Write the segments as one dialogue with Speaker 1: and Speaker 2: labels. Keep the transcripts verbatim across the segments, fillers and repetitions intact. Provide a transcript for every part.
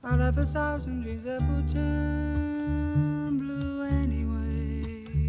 Speaker 1: I'll have a thousand dreams that will turn blue anyway.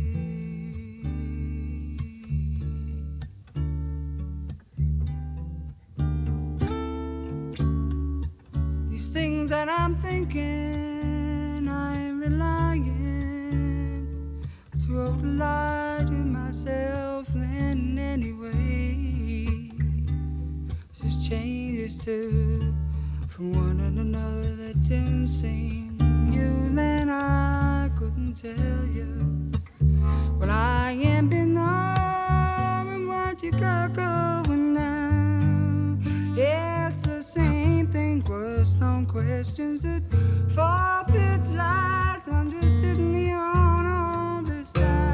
Speaker 1: These things that I'm thinking, I'm relying to old lie to myself then anyway. Just changes too from one and another that didn't seem you, then I couldn't tell you. Well, I ain't been knowing what you got going now. Yeah, it's the same thing, question questions that forfeits lies. I'm just sitting here on all this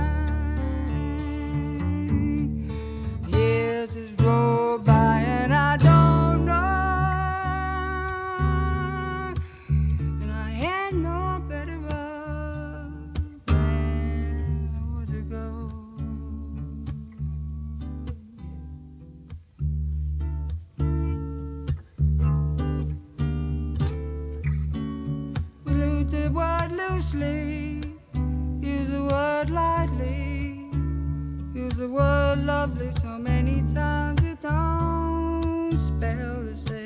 Speaker 1: time. Years just roll by and I don't know. No better road than to go. We use the word loosely, use the word lightly, use the word lovely so many times it don't spell the same.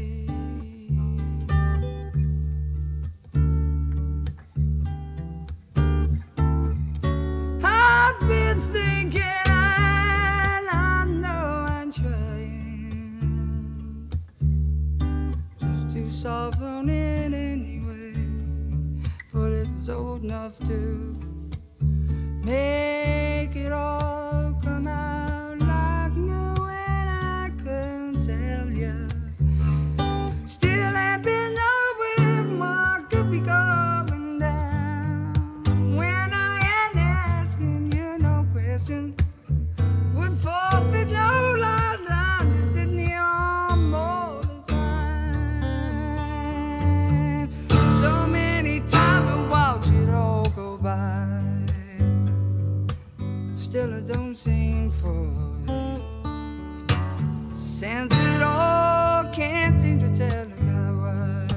Speaker 1: Soft on it anyway, but it's old enough to make it all come out like new, and I couldn't tell you. Still ain't been knowing what could be going down when I ain't asking you no questions. Would forfeit no lies. I'm just sitting here on more. So many times I watch it all go by, still it don't seem for it. Sense it all, can't seem to tell the guy why.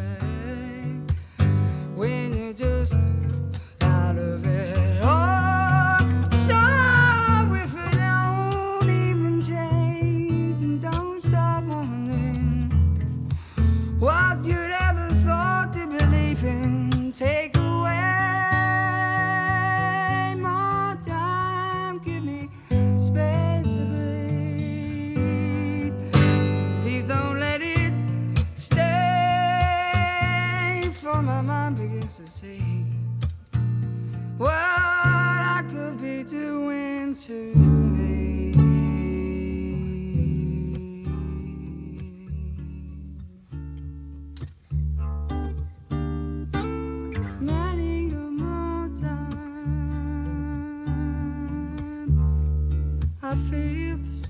Speaker 1: When you're just out of it all, so if it don't even change and don't stop wondering what you'd ever thought to believe in. Take away more time, give me space to breathe. Please don't let it stay, for my mind begins to see what I could be doing to me. I feel the